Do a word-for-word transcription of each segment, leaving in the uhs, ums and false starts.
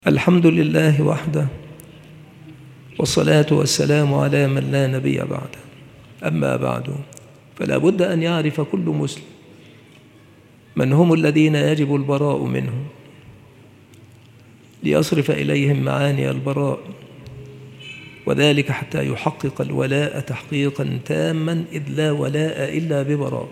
الحمد لله وحده، والصلاة والسلام على من لا نبي بعده. أما بعد، فلا بد أن يعرف كل مسلم من هم الذين يجب البراء منهم، ليصرف إليهم معاني البراء، وذلك حتى يحقق الولاء تحقيقا تاما، إذ لا ولاء إلا ببراء.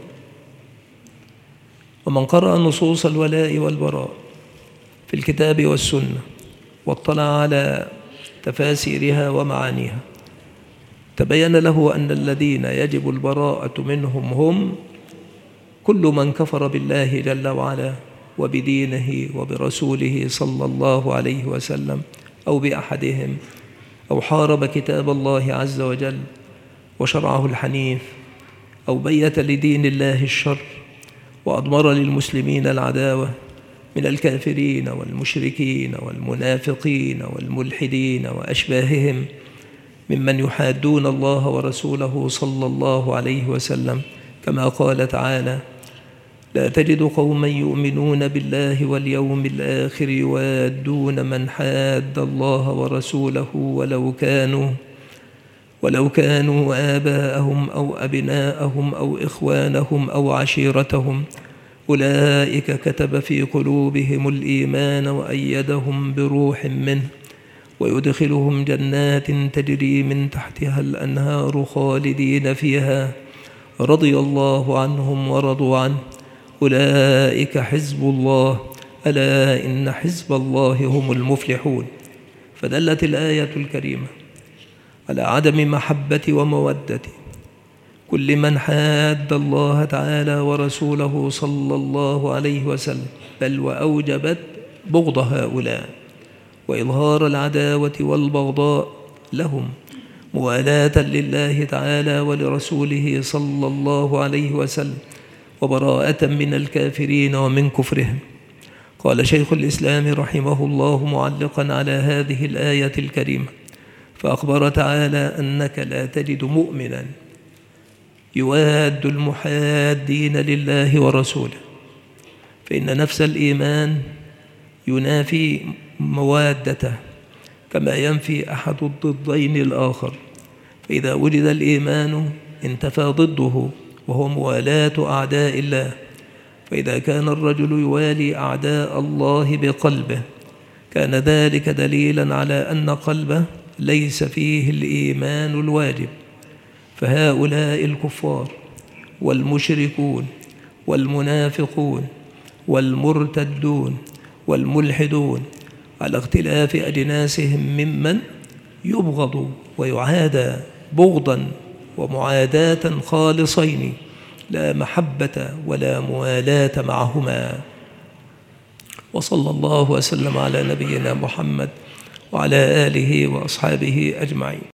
ومن قرأ نصوص الولاء والبراء في الكتاب والسنة واطلع على تفاسيرها ومعانيها، تبين له أن الذين يجب البراءة منهم هم كل من كفر بالله جل وعلا وبدينه وبرسوله صلى الله عليه وسلم، أو بأحدهم، أو حارب كتاب الله عز وجل وشرعه الحنيف، أو بيت لدين الله الشر وأضمر للمسلمين العداوة من الكافرين والمشركين والمنافقين والملحدين وأشباههم ممن يحادون الله ورسوله صلى الله عليه وسلم، كما قال تعالى: لا تجد قوما يؤمنون بالله واليوم الآخر يوادون من حاد الله ورسوله ولو كانوا ولو كانوا آباءهم أو أبناءهم أو إخوانهم أو عشيرتهم أولئك كتب في قلوبهم الإيمان وأيدهم بروح منه ويدخلهم جنات تجري من تحتها الأنهار خالدين فيها رضي الله عنهم ورضوا عنه أولئك حزب الله ألا إن حزب الله هم المفلحون. فدلت الآية الكريمة على عدم محبة ومودة كل من حاد الله تعالى ورسوله صلى الله عليه وسلم، بل وأوجبت بغض هؤلاء وإظهار العداوة والبغضاء لهم، موالاة لله تعالى ولرسوله صلى الله عليه وسلم، وبراءة من الكافرين ومن كفرهم. قال شيخ الإسلام رحمه الله معلقا على هذه الآية الكريمة: فأخبر تعالى أنك لا تجد مؤمنا يواد المحادين لله ورسوله، فإن نفس الإيمان ينافي موادته، كما ينفي أحد الضدين الآخر. فإذا وجد الإيمان انتفى ضده، وهو موالاة أعداء الله. فإذا كان الرجل يوالي أعداء الله بقلبه، كان ذلك دليلا على أن قلبه ليس فيه الإيمان الواجب. فهؤلاء الكفار والمشركون والمنافقون والمرتدون والملحدون على اختلاف أجناسهم ممن يبغض ويعادى بغضا ومعاداة خالصين، لا محبة ولا موالاة معهما. وصلى الله وسلم على نبينا محمد وعلى آله وأصحابه أجمعين.